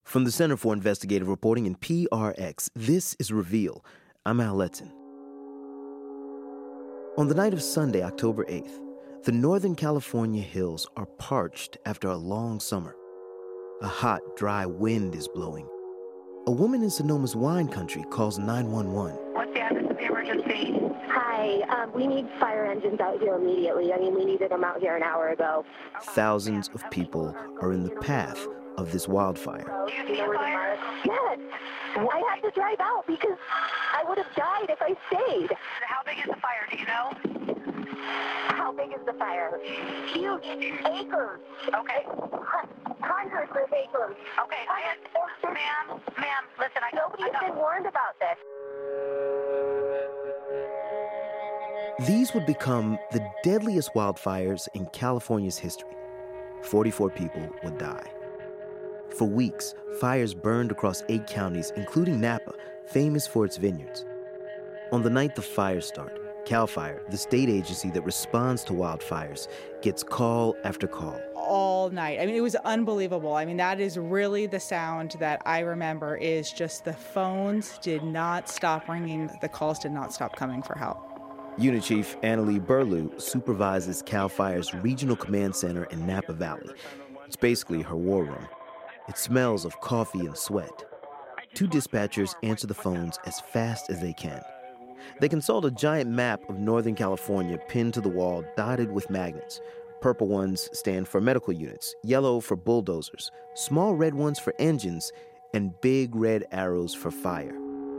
From the Center for Investigative Reporting in PRX, this is Reveal. I'm Al Letson. On the night of Sunday, October 8th, the Northern California hills are parched after a long summer. A hot, dry wind is blowing. A woman in Sonoma's wine country calls 911. What's the address of the emergency? Hi, we need fire engines out here immediately. We needed them out here an hour ago. Thousands of people are in the path of this wildfire. Do you see a fire? Yes, I had to drive out because I would have died if I stayed. How big is the fire, do you know? How big is the fire? Huge. Acres. Okay. Hundreds of acres. Okay, ma'am, listen, Nobody's been warned about this. These would become the deadliest wildfires in California's history. 44 people would die. For weeks, fires burned across 8 counties, including Napa, famous for its vineyards. On the night the fires start, CAL FIRE, the state agency that responds to wildfires, gets call after call. All night. It was unbelievable. That is really the sound that I remember, is just the phones did not stop ringing. The calls did not stop coming for help. Unit Chief Annalee Burlew supervises CAL FIRE's regional command center in Napa Valley. It's basically her war room. It smells of coffee and sweat. 2 dispatchers answer the phones as fast as they can. They consult a giant map of Northern California pinned to the wall, dotted with magnets. Purple ones stand for medical units, yellow for bulldozers, small red ones for engines, and big red arrows for fire.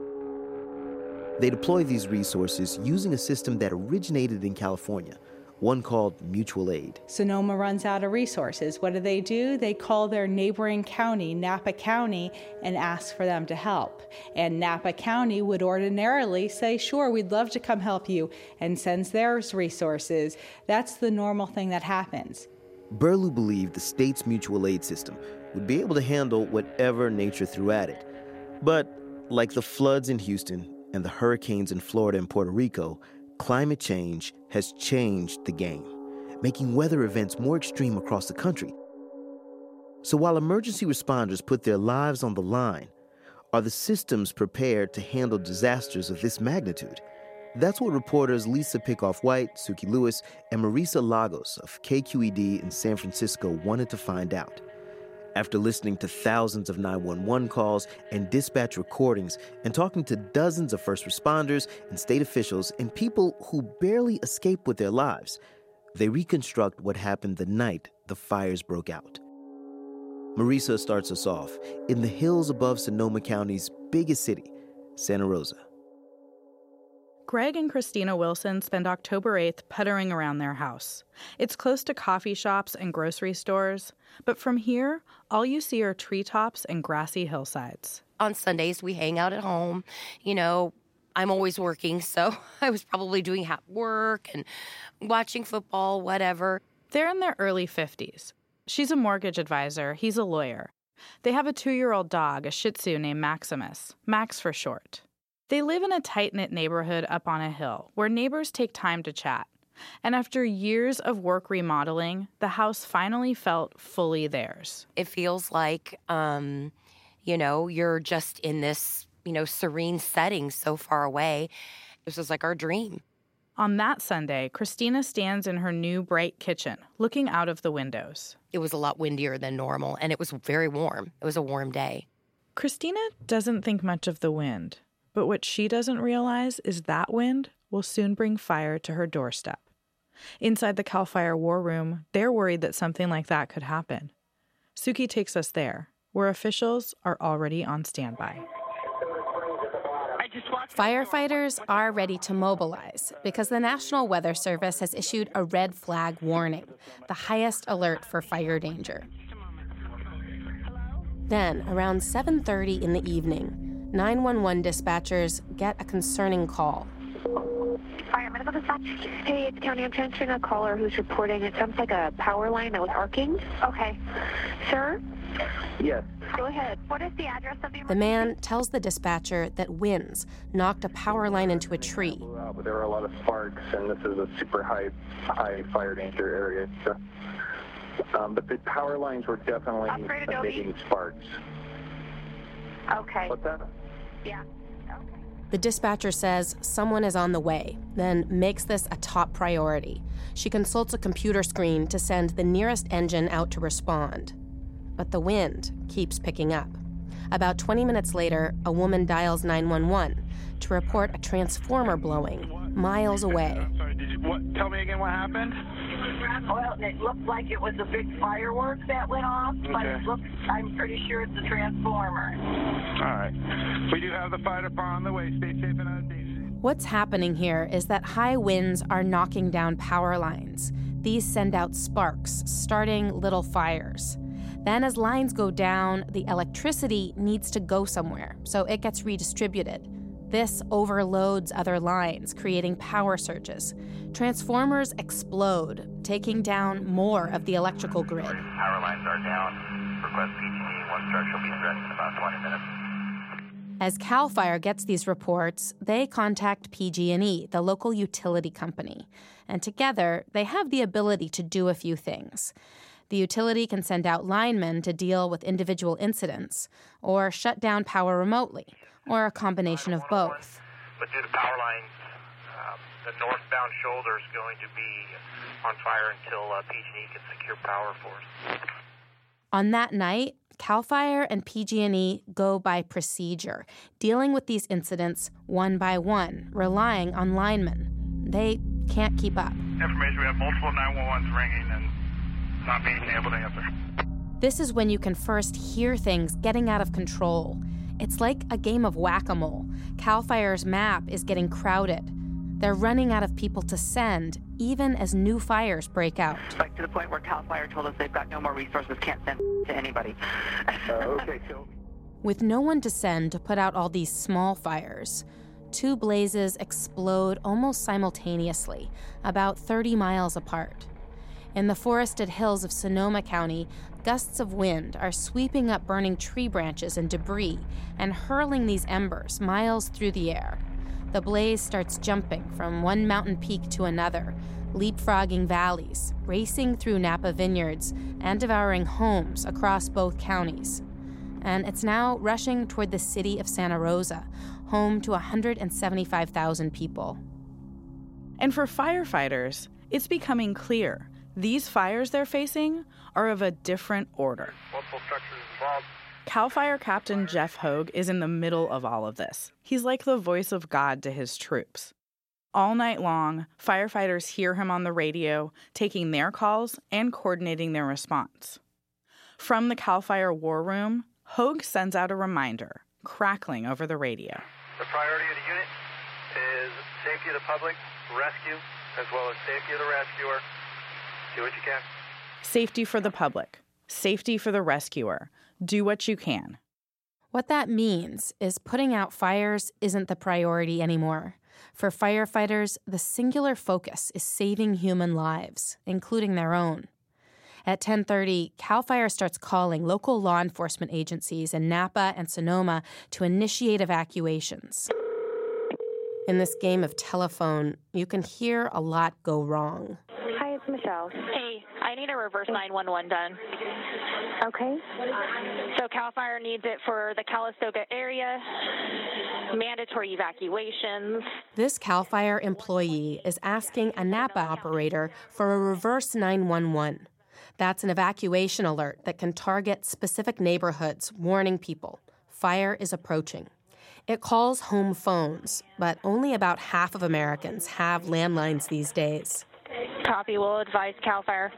They deploy these resources using a system that originated in California, one called mutual aid. Sonoma runs out of resources. What do? They call their neighboring county, Napa County, and ask for them to help. And Napa County would ordinarily say, sure, we'd love to come help you, and sends their resources. That's the normal thing that happens. Burlew believed the state's mutual aid system would be able to handle whatever nature threw at it. But like the floods in Houston and the hurricanes in Florida and Puerto Rico, climate change has changed the game, making weather events more extreme across the country. So while emergency responders put their lives on the line, are the systems prepared to handle disasters of this magnitude? That's what reporters Lisa Pickoff-White, Suki Lewis, and Marisa Lagos of KQED in San Francisco wanted to find out. After listening to thousands of 911 calls and dispatch recordings and talking to dozens of first responders and state officials and people who barely escaped with their lives, they reconstruct what happened the night the fires broke out. Marisa starts us off in the hills above Sonoma County's biggest city, Santa Rosa. Greg and Christina Wilson spend October 8th puttering around their house. It's close to coffee shops and grocery stores, but from here, all you see are treetops and grassy hillsides. On Sundays, we hang out at home. I'm always working, so I was probably doing work and watching football, whatever. They're in their early 50s. She's a mortgage advisor. He's a lawyer. They have a 2-year-old dog, a Shih Tzu named Maximus, Max for short. They live in a tight-knit neighborhood up on a hill where neighbors take time to chat. And after years of work remodeling, the house finally felt fully theirs. It feels like, you're just in this, serene setting so far away. This was like our dream. On that Sunday, Christina stands in her new bright kitchen, looking out of the windows. It was a lot windier than normal, and it was very warm. It was a warm day. Christina doesn't think much of the wind. But what she doesn't realize is that wind will soon bring fire to her doorstep. Inside the CAL FIRE war room, they're worried that something like that could happen. Suki takes us there, where officials are already on standby. Firefighters are ready to mobilize because the National Weather Service has issued a red flag warning, the highest alert for fire danger. Then, around 7:30 in the evening, 911 dispatchers get a concerning call. Fire medical dispatch. Hey, it's County. I'm transferring a caller who's reporting it sounds like a power line that was arcing. Okay. Sir? Yes. Go ahead. What is the address of the emergency? The man tells the dispatcher that winds knocked a power line into a tree. But there were a lot of sparks, and this is a super high fire danger area. So, but the power lines were definitely emitting sparks. Okay. What's that? Yeah. The dispatcher says someone is on the way, then makes this a top priority. She consults a computer screen to send the nearest engine out to respond. But the wind keeps picking up. About 20 minutes later, a woman dials 911 to report a transformer blowing miles away. I'm sorry, tell me again what happened? Well, it looked like it was a big firework that went off, but I'm pretty sure it's a transformer. All right. We do have the fire department on the way. Stay safe and out of danger. What's happening here is that high winds are knocking down power lines. These send out sparks, starting little fires. Then as lines go down, the electricity needs to go somewhere, so it gets redistributed. This overloads other lines, creating power surges. Transformers explode, taking down more of the electrical grid. Power lines are down. Request PG&E. One structure will be ready in about 20 minutes. As CAL FIRE gets these reports, they contact PG&E, the local utility company. And together, they have the ability to do a few things. The utility can send out linemen to deal with individual incidents, or shut down power remotely, or a combination of both. But due to power lines, the northbound shoulder is going to be on fire until PG&E can secure power for us. On that night, CAL FIRE and PG&E go by procedure, dealing with these incidents one by one, relying on linemen. They can't keep up. Information, we have multiple 911s ringing and not being able to answer. This is when you can first hear things getting out of control. It's like a game of whack-a-mole. CAL FIRE's map is getting crowded. They're running out of people to send, even as new fires break out. Like to the point where CAL FIRE told us they've got no more resources, can't send to anybody. Okay, so With no one to send to put out all these small fires, two blazes explode almost simultaneously, about 30 miles apart. In the forested hills of Sonoma County, gusts of wind are sweeping up burning tree branches and debris and hurling these embers miles through the air. The blaze starts jumping from one mountain peak to another, leapfrogging valleys, racing through Napa vineyards, and devouring homes across both counties. And it's now rushing toward the city of Santa Rosa, home to 175,000 people. And for firefighters, it's becoming clear these fires they're facing are of a different order. Multiple structures involved. CAL FIRE Captain Jeff Hogue is in the middle of all of this. He's like the voice of God to his troops. All night long, firefighters hear him on the radio, taking their calls and coordinating their response. From the CAL FIRE war room, Hogue sends out a reminder, crackling over the radio. The priority of the unit is safety of the public, rescue, as well as safety of the rescuer. Do what you can. Safety for the public. Safety for the rescuer. Do what you can. What that means is putting out fires isn't the priority anymore. For firefighters, the singular focus is saving human lives, including their own. At 10:30, CAL FIRE starts calling local law enforcement agencies in Napa and Sonoma to initiate evacuations. In this game of telephone, you can hear a lot go wrong. Hi, it's Michelle. Hey, I need a reverse 911 done. Okay. So CAL FIRE needs it for the Calistoga area, mandatory evacuations. This CAL FIRE employee is asking a Napa operator for a reverse 911. That's an evacuation alert that can target specific neighborhoods, warning people. Fire is approaching. It calls home phones, but only about half of Americans have landlines these days. Copy, will advise CAL FIRE.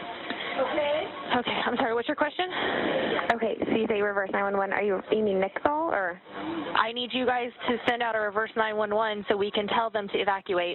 Okay, I'm sorry, what's your question? Okay, so you say reverse 911. You mean Nixall, or? I need you guys to send out a reverse 911 so we can tell them to evacuate.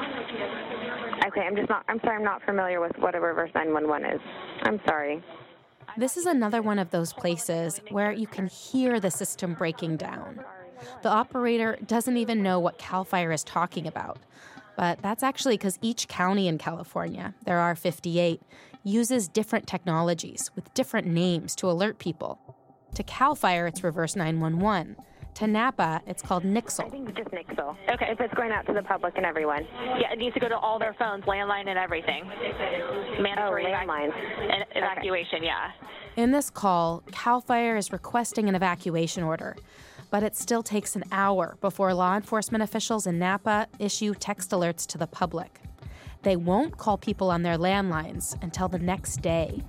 Okay, I'm sorry, I'm not familiar with what a reverse 911 is. I'm sorry. This is another one of those places where you can hear the system breaking down. The operator doesn't even know what CAL FIRE is talking about. But that's actually because each county in California, there are 58, uses different technologies with different names to alert people. To CAL FIRE, it's reverse 911. To Napa, it's called Nixle. I think just Nixle. Okay. If it's going out to the public and everyone. Yeah, it needs to go to all their phones, landline and everything. Mandatory landlines. Evacuation, yeah. In this call, CAL FIRE is requesting an evacuation order, but it still takes an hour before law enforcement officials in Napa issue text alerts to the public. They won't call people on their landlines until the next day.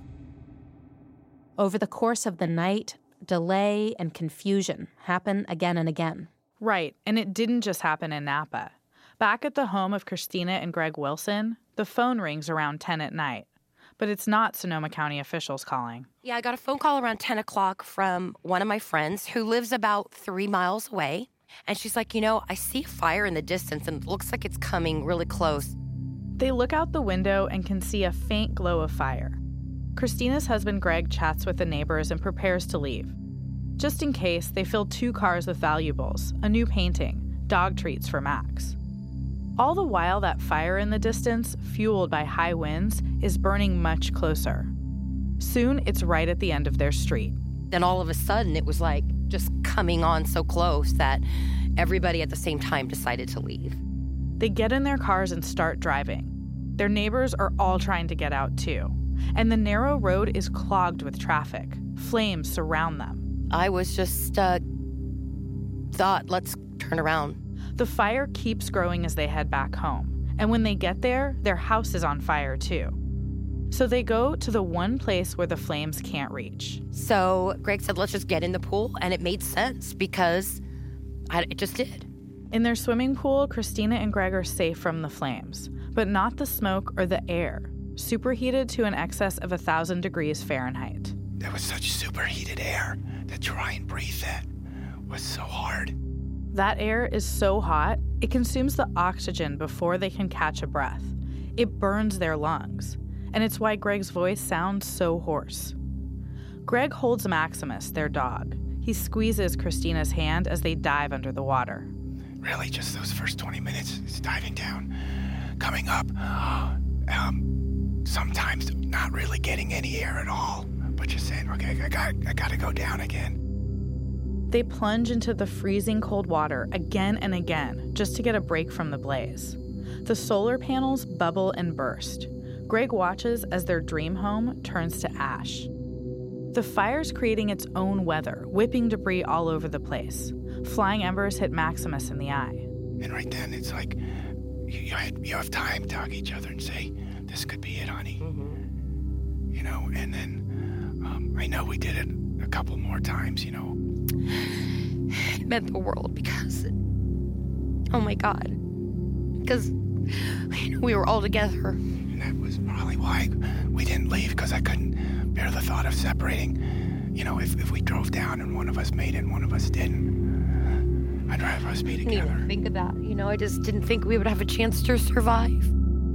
Over the course of the night, delay and confusion happen again and again. Right, and it didn't just happen in Napa. Back at the home of Christina and Greg Wilson, the phone rings around 10 at night. But it's not Sonoma County officials calling. Yeah, I got a phone call around 10 o'clock from one of my friends who lives about 3 miles away. And she's like, I see fire in the distance and it looks like it's coming really close. They look out the window and can see a faint glow of fire. Christina's husband Greg chats with the neighbors and prepares to leave. Just in case, they fill 2 cars with valuables, a new painting, dog treats for Max. All the while, that fire in the distance, fueled by high winds, is burning much closer. Soon, it's right at the end of their street. Then all of a sudden, it was like just coming on so close that everybody at the same time decided to leave. They get in their cars and start driving. Their neighbors are all trying to get out too. And the narrow road is clogged with traffic. Flames surround them. I was just thought, let's turn around. The fire keeps growing as they head back home. And when they get there, their house is on fire too. So they go to the one place where the flames can't reach. So Greg said, let's just get in the pool. And it made sense because it just did. In their swimming pool, Christina and Greg are safe from the flames, but not the smoke or the air, superheated to an excess of 1,000 degrees Fahrenheit. There was such superheated air that try and breathe that was so hard. That air is so hot, it consumes the oxygen before they can catch a breath. It burns their lungs, and it's why Greg's voice sounds so hoarse. Greg holds Maximus, their dog. He squeezes Christina's hand as they dive under the water. Really, just those first 20 minutes, it's diving down, coming up. Sometimes not really getting any air at all, but just saying, okay, I gotta go down again. They plunge into the freezing cold water again and again just to get a break from the blaze. The solar panels bubble and burst. Greg watches as their dream home turns to ash. The fire's creating its own weather, whipping debris all over the place. Flying embers hit Maximus in the eye. And right then, it's like, you have time to hug each other and say, this could be it, honey. Mm-hmm. And then I know we did it a couple more times, It meant the world because, oh my God, because we were all together. And that was probably why we didn't leave, because I couldn't bear the thought of separating. If we drove down and one of us made it and one of us didn't, I'd rather us be together. I didn't even think of that. I just didn't think we would have a chance to survive.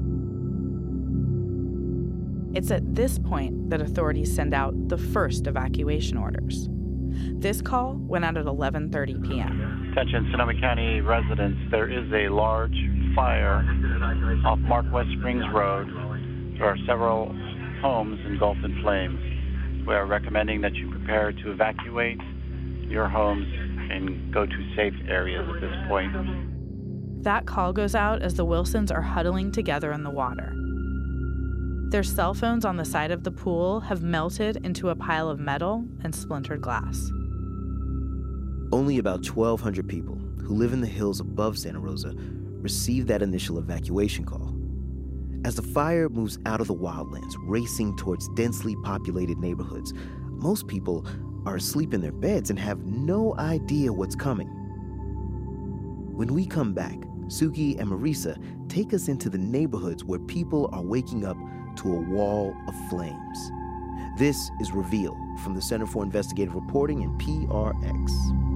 It's at this point that authorities send out the first evacuation orders. This call went out at 11:30 p.m. Attention Sonoma County residents, there is a large fire off Mark West Springs Road. There are several homes engulfed in flames. We are recommending that you prepare to evacuate your homes and go to safe areas at this point. That call goes out as the Wilsons are huddling together in the water. Their cell phones on the side of the pool have melted into a pile of metal and splintered glass. Only about 1,200 people who live in the hills above Santa Rosa received that initial evacuation call. As the fire moves out of the wildlands, racing towards densely populated neighborhoods, most people are asleep in their beds and have no idea what's coming. When we come back, Suki and Marisa take us into the neighborhoods where people are waking up to a wall of flames. This is Reveal from the Center for Investigative Reporting and PRX.